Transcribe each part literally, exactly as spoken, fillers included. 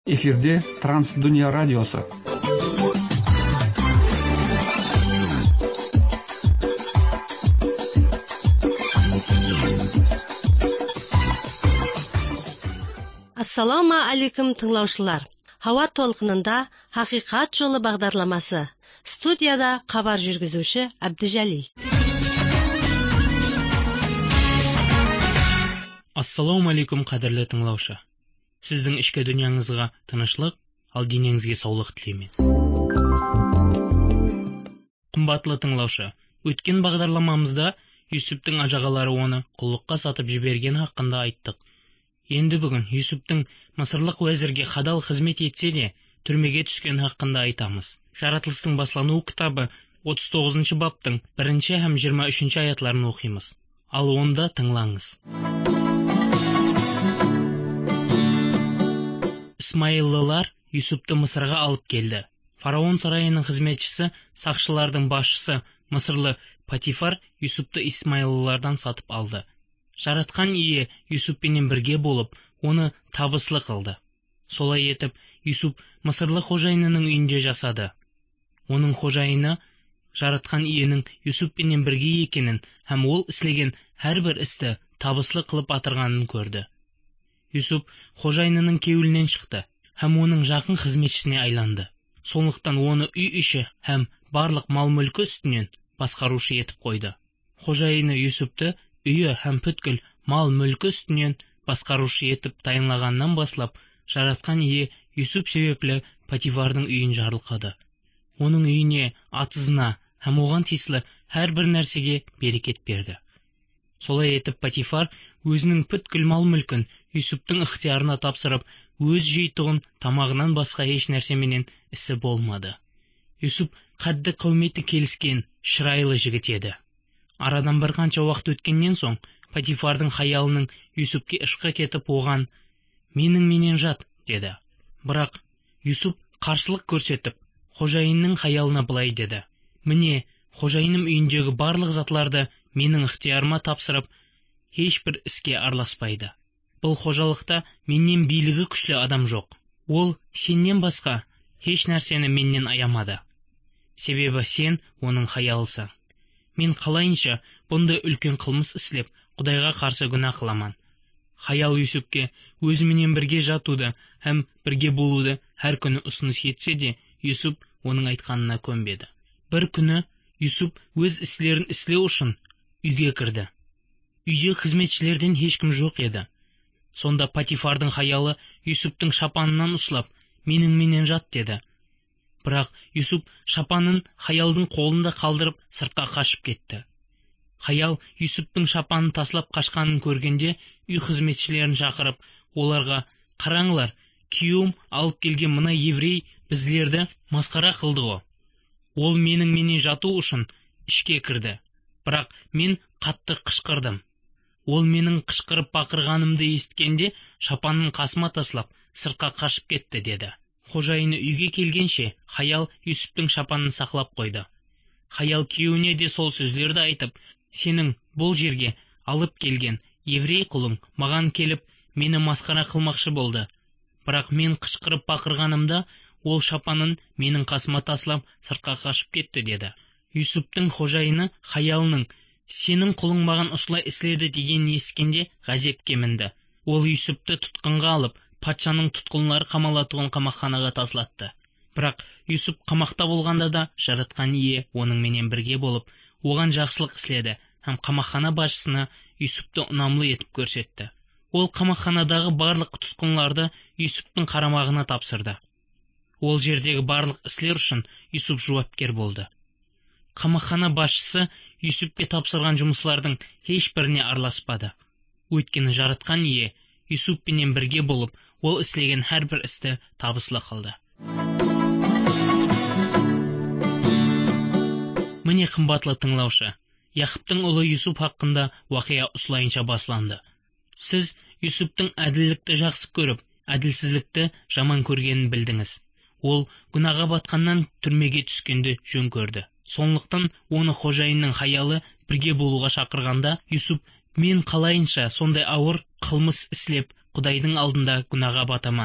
Эфирде Трансдүния радиосы. Ассаламу алейкум тыңлаушылар. Хава толқынында Хақиқат жолы бағдарламасы. Студияда хабар жүргізуші Абдижали. Ассаламу алейкум қадірлі тыңлаушы. Сіздің ішкі дүнияңызға тынышлық, ал денеңізге саулық тілеймін. Қымбатлы тыңлаушы, өткен бағдарламамызда Юсуптың ажағалары оны құллыққа сатып жіберген хақында айттық. Енді бүгін Юсуптың Мысырлық уәзірге қадал қызмет етсе де, түрмеге түскен хақында айтамыз. Жаратылыстың баслануы кітабы отыз тоғызыншы баптың бірінші һәм жиырма үшінші аятларын оқимыз. Ал онда тыңлаңыз. Исмаиллылар Юсупты Мысырға алып келді. Фараон сарайының қызметшісі, сақшылардың басшысы Мысырлы Патифар Юсупты Исмаиллылардан сатып алды. Жаратқан ие Юсуппенен бірге болып, оны табыслы қылды. Солай етіп, Юсуп Мысырлы қожайынының үйінде жасады. Оның қожайыны жаратқан иенің Юсуппенен бірге екенін һәм ол істеген әрбір істі табыслы қылып атырғанын көрді. Юсуп қожайынының кеуілінен шықты һәм оның жақын қызметшісіне айланды. Сондықтан оны үй іші һәм барлық мал-мүлкі үстінен басқарушы етіп қойды. Қожайыны Юсупты үйі һәм бүткіл мал-мүлкі үстінен басқарушы етіп тайынлағаннан бастап, жаратқан ие Юсуп себеплі Патифардың үйін жарылқады. Оның үйіне, атызына һәм оған тиесілі әрбір нәрсеге берекет берді. Солай етіп Патифар өзінің бүткіл мал-мүлкін Юсуптың ықтиярына тапсырып, өз жейтұғын тамағынан басқа еш нәрсеменен ісі болмады. Юсуп қадды қауметі келіскен, шырайлы жігіт еді. Арадан бір қанша уақыт өткеннен соң, Патифардың хаялының Юсупке ішқы кетіп оған «Менің менен жат» деді. Бірақ Юсуп қарсылық көрсетіп, қожайынның хаялына былай деді: «Міне, қожайыным үйіндегі барлық затларды менің ықтиярыма тапсырып, ешбір іске араласпайды. Бұл қожалықта менен билігі күшлі адам жоқ. Ол сеннен басқа еш нәрсені меннен аямады. Себебі сен оның хаялысың. Мен қалайынша бұндай үлкен қылмыс істеп, Құдайға қарсы күнә қыламан». Хаял Юсупке өзіменен бірге жатуды һәм бірге болуды әр күні ұсыныс етсе де, Юсуп оның айтқанына көнбеді. Бір күні Юсуп өз істерін істеу үшін үйге кірді. Үйде қызметшілерден ешкім жоқ еді. Сонда Патифардың хаялы Юсуптың шапанынан ұстап, «Менің менен жат» деді. Бірақ Юсуп шапанын хаялдың қолында қалдырып сыртқа қашып кетті. Хаял Юсуптың шапанын таслап қашқанын көргенде, үй қызметшілерін шақырып, оларға: «Қараңылар, күйеуім алып келген мына еврей біздерді масқара қылды ғой. Ол менің менен жату үшін ішке кірді. Бірақ мен қатты қышқырдым. Ол менің қышқырып бақырғанымды естігенде, шапанын қасыма таслап, сыртқа қашып кетті» деді. Қожайыны үйге келгенше, Хаял Юсуптың шапанын сақлап қойды. Хаял күйеуіне де сол сөздерді айтып: «Сенің бұл жерге алып келген еврей құлың маған келіп, мені масқара қылмақшы болды. Бірақ мен қышқырып бақырғанымда, ол шапанын менің қасыма таслап, сыртқа қашып кетті» деді. Юсуптың қожайыны Хаялының «Сенің құлың маған осылай істеді» дегенін естігенде ғазепке мінді. Ол Юсупты тұтқынға алып, патшаның тұтқынлары қамалатуын қамақханаға таслатты. Бірақ Юсуп қамақта болғанда да жаратқан ие оның менен бірге болып, оған жақсылық істеді һәм қамақхана басшысына Юсупты ұнамлы етіп көрсетті. Ол қамақханадағы барлық тұтқынларды Юсуптың қарамағына тапсырды. Ол жердегі барлық істер үшін Юсуп жауапкер болды. Қамақхана басшысы Юсупке тапсырған жұмыслардың ешбіріне араласпады. Өйткені жаратқан ие Юсуппенен бірге болып, ол істеген әрбір істі табыслы қылды. Міне қымбатлы тыңлаушы, Яқыптың ұлы Юсуп хақында уақия осылайынша басланды. Сіз Юсуптың әділдікті жақсы көріп, әділсіздікті жаман көргенін білдіңіз. Ол күнәға батқаннан түрмеге түскенді жөн көрді. Сондықтан оны қожайынның хаялы бірге болуға шақырғанда, Юсуп: «Мен қалайынша сондай ауыр қылмыс істеп, Құдайдың алдында күнәға батаман.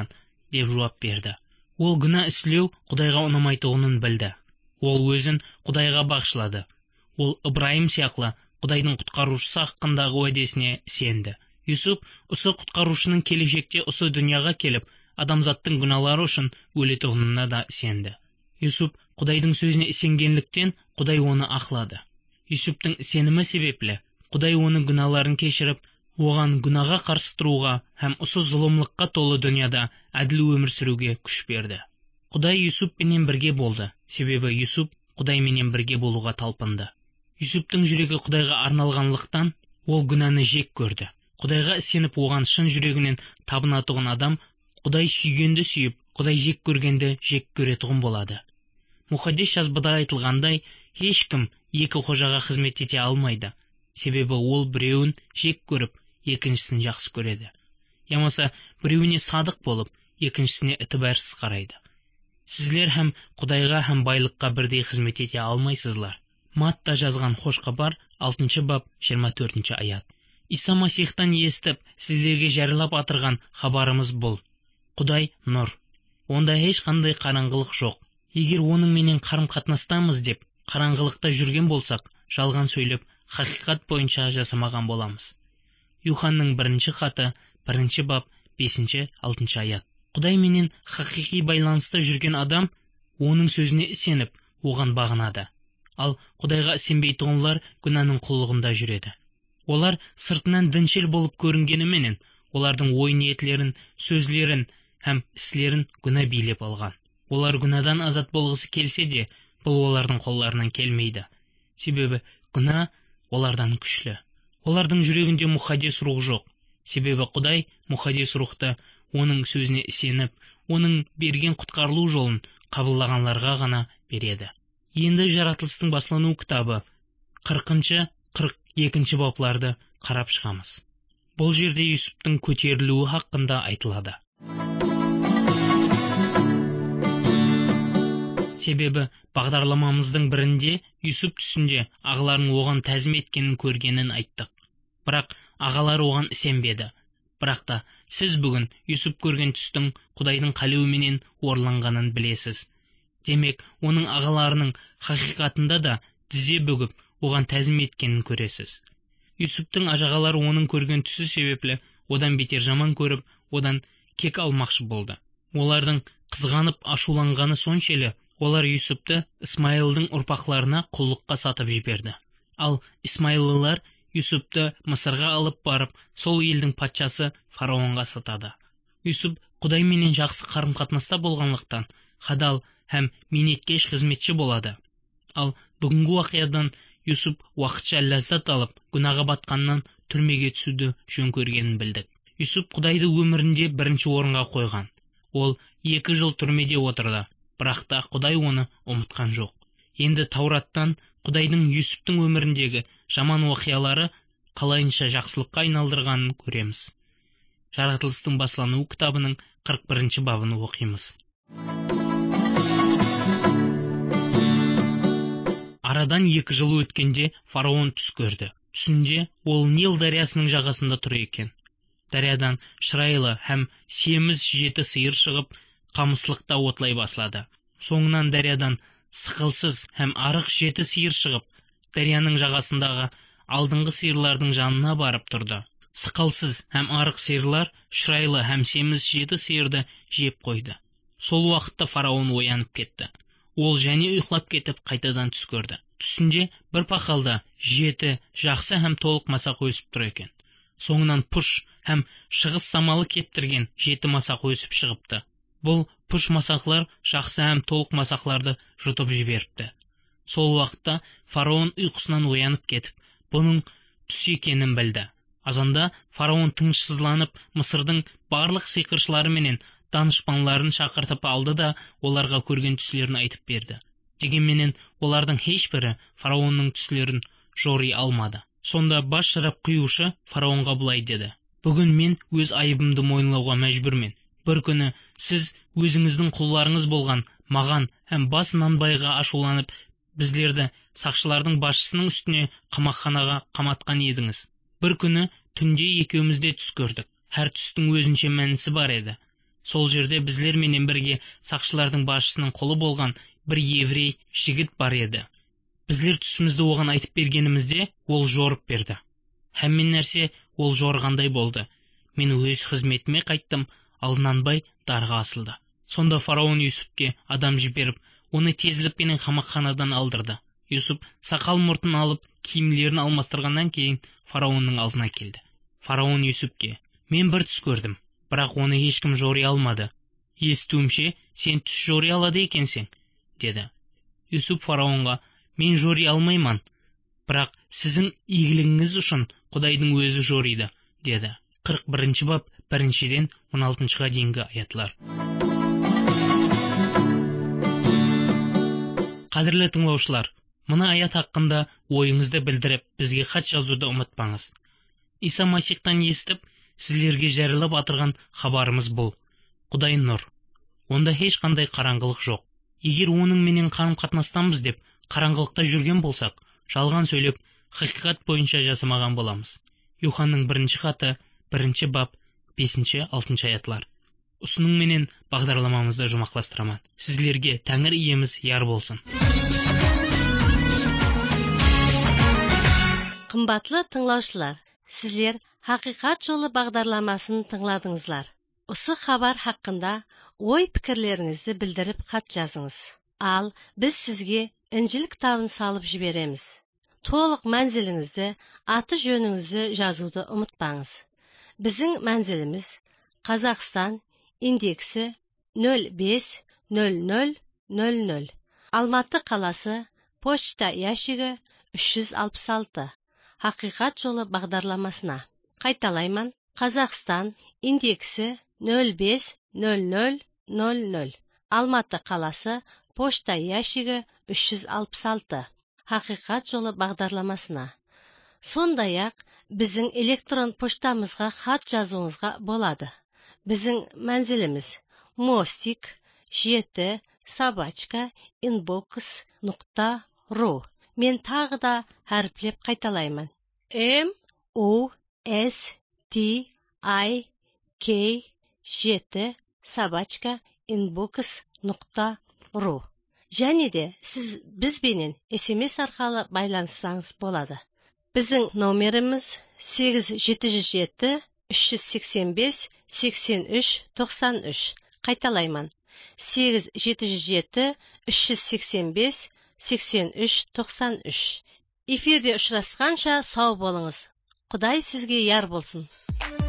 деп жауап берді. Ол гүнә істеу Құдайға ұнамайтұғынын білді. Ол өзін Құдайға бағышлады. Ол Ибраим сияқты Құдайдың құтқарушысы хақындағы уәдесіне сенді. Юсуп осы құтқарушының келешекте осы дүнияға келіп, адамзаттың гүналары үшін өлетұғынына да сенді. Юсуп Құдайдың сөзіне сенгенліктен Құдай оны ақлады. Юсуптың сенімі себеплі Құдай оның гүналарын кешіріп, оған гүнаға қарсы тұруға һәм осы зұлымлыққа толы дүнияда әділ өмір сүруге күш берді. Құдай Юсуппенен бірге болды, себебі Юсуп Құдайменен бірге болуға талпынды. Юсуптың жүрегі Құдайға арналғанлықтан ол гүнәні жек көрді. Құдайға сеніп оған шын жүрегінен табынатұғын адам Құдай сүйгенді сүйіп, Құдай жек көргенді жек көретұғын болады. Мұхаддис жазбада айтылғандай, ешкім екі қожаға қызмет ете алмайды, себебі ол біреуін жек көріп, екіншісін жақсы көреді. Ямаса біреуіне садық болып, екіншісіне ітібарсыз қарайды. Сізлер һәм Құдайға һәм байлыққа бірдей қызмет ете алмайсызлар. Матта жазған хош хабар алтыншы бап жиырма төртінші аят. Иса Масихтан естіп, сіздерге жариялап атырған хабарымыз бұл. Құдай нұр. Онда ешқандай қараңғылық жоқ. Егер оның менен қарым-қатынастамыз деп қараңғылықта жүрген болсақ, жалған сөйлеп, хақиқат бойынша жасамаған боламыз. Юханның бірінші хаты, бірінші бап, бесінші алтыншы аят. Құдай менен хақиқи байланыста жүрген адам оның сөзіне сеніп, оған бағынады. Ал Құдайға сенбейтұғынлар күнәнің құллығында жүреді. Олар сыртынан діншіл болып көрінгеніменен, олардың ой ниетлерін, сөзлерін һәм іслерін күнә билеп алған. Олар күнәдан азат болғысы келсе де, бұл олардың қолларынан келмейді. Себебі күнә олардан күшлі. Олардың жүрегінде мұхаддис рух жоқ. Себебі Құдай мұхаддис рухты оның сөзіне сеніп, оның берген құтқарылу жолын қабылдағанларға ғана береді. Енді жаратылыстың басылану кітабы қырқыншы қырық екінші бапларды қарап шығамыз. Бұл жерде Юсуптың көтерілуі хақында айтылады. Себебі бағдарламамыздың бірінде Юсуп түсінде ағаларын оған тәзім еткенін көргенін айттық. Бірақ ағалар оған сенбеді. Бірақ та сіз бүгін Юсуп көрген түстің Құдайдың қалауыменен орындалғанын білесіз. Демек, оның ағаларының хақиқатында да тізе бүгіп, оған тәзім еткенін көресіз. Юсуптың ажағалары оның көрген түсі себеплі одан бетер жаман көріп, одан кек алмақшы болды. Олардың қызғанып ашуланғаны соншелі, олар Юсупты Исмайылдың ұрпақларына құллыққа сатып жіберді. Ал Исмайыллылар Юсупты Мысырға алып барып, сол елдің патшасы фараонға сатады. Юсуп Құдайменен жақсы қарым-қатынаста болғанлықтан хадал һәм минеткеш қызметші болады. Ал бүгінгі уақиядан Юсуп уақытша ләззат алып, күнәға батқаннан түрмеге түсуді жөн көргенін білдік. Юсуп Құдайды өмірінде бірінші орынға қойған. Ол екі жыл түрмеде отырды, бірақ та Құдай оны ұмытқан жоқ. Енді Таураттан Құдайдың Юсуптың өміріндегі жаман уақиялары қалайынша жақсылыққа айналдырғанын көреміз. Жаратылыстың басылану кітабының қырық бірінші бабын оқимыз. Арадан екі жыл өткенде фараон түс көрді. Түсінде ол Нил дариясының жағасында тұр екен. Дариядан шырайлы һәм семіз жеті сиыр шығып, қамыслықта отлай баслады. Соңынан дариядан сықылсыз һәм арық жеті сиыр шығып, дарияның жағасындағы алдыңғы сиырлардың жанына барып тұрды. Сықылсыз һәм арық сиырлар шырайлы һәм семіз жеті сиырды жеп қойды. Сол уақытта фараон оянып кетті. Ол және ұйықтап кетіп қайтадан түс көрді. Түсінде бір пақалда жеті жақсы һәм толық масақ өсіп тұр екен. Соңынан пұш һәм шығыс самалы кептірген жеті масақ өсіп шығыпты. Бұл пұш масақлар жақсы һәм толық масақларды жұтып жіберіпті. Сол уақытта фараон ұйқысынан оянып кетіп, бұның түс екенін білді. Азанда фараон тынышсызланып, Мысырдың барлық сиқыршылары менен данышпанларын шақыртып алды да оларға көрген түслерін айтып берді. Дегенменен олардың ешбірі фараонның түслерін жори алмады. Сонда бас шарап құюшы фараонға былай деді: "Бүгін мен өз айыбымды мойындауға мәжбүрмін. Бір күні сіз өзіңіздің құлларыңыз болған маған һәм бас Нанбайға ашуланып, біздерді сақшылардың басшысының үстіне қамақханаға қаматқан едіңіз. Бір күні түнде екеуміз де түс көрдік. Әр түстің өзінше мәнісі бар еді. Сол жерде біздер менен бірге сақшылардың басшысының қолы болған бір еврей жігіт бар еді. Біздер түсімізді оған айтып бергенімізде, ол жорып берді. Хәммен нәрсе ол жорғандай болды. Мен өз қызметіме қайттым, алданбай дарға асылды. Сонда фараон Юсупке адам жіберіп, оны тезлікпенен қамақханадан алдырды. Юсуп сақал мұртын алып, киімдерін алмастырғаннан кейін фараонның алдына келді. Фараон Юсупке: "Мен бір түс көрдім, бірақ оны ешкім жори алмады. Естуімше, сен түс жори алады екенсің", деді. Юсуп фараонға: "Мен жори алмаймын, бірақ сіздің игілігіңіз үшін Құдайдың өзі жориды", деді. қырық бірінші бап біріншіден он алтыншыға дейінгі аятлар. Қадірлі тыңлаушылар, мына аят хақында ойыңызды білдіріп, бізге хат жазуды ұмытпаңыз. Иса Масихтан естіп, сіздерге жариялап атырған хабарымыз бұл. Құдай нұр. Онда ешқандай қараңғылық жоқ. Егер оның менен қарым-қатынастамыз деп қараңғылықта жүрген болсақ, жалған сөйлеп, хақиқат бойынша жасамаған боламыз. Йоханның бірінші хаты, бірінші бап, бесінші алтыншы аятлар. Ұсының менен бағдарламамызды жұмақластырамын. Сіздерге Тәңір иеміз яр болсын. Қымбатлы тыңлаушылар, сіздер Хақиқат жолы бағдарламасын тыңладыңызлар. Осы хабар хақында ой пікірлеріңізді білдіріп хат жазыңыз. Ал біз сізге Інжіл кітабын салып жібереміз. Толық мәнзіліңізді, аты жөніңізді жазуды ұмытпаңыз. Біздің мәнзіліміз Қазақстан, индексі нөл бес нөл нөл нөл нөл. Алматы қаласы, почта ящигі үш жүз алпыс алты. Хақиқат жолы бағдарламасына. Қайталаймын. Қазақстан, индексі нөл бес нөл нөл нөл нөл. Алматы қаласы, почта ящигі үш жүз алпыс алты. Хақиқат жолы бағдарламасына. Сондай-ақ біздің электрон поштамызға хат жазуыңызға болады. Біздің мәнзіліміз мостик жеті собачка инбокс нұқта ру. Мен тағы да әріплеп қайталаймын. М о с т i k жеті собачка инбокс нұқта ру. Және де сіз бізбенен смс арқылы байланыссаңыз болады. Біздің номеріміз сегіз жеті жүз жеті үш жүз сексен бес сексен үш тоқсан үш. Қайталаймын. сегіз жеті жүз жеті үш жүз сексен бес сексен үш тоқсан үш. Эфирде ұшырасқанша сау болыңыз. Құдай сізге яр болсын.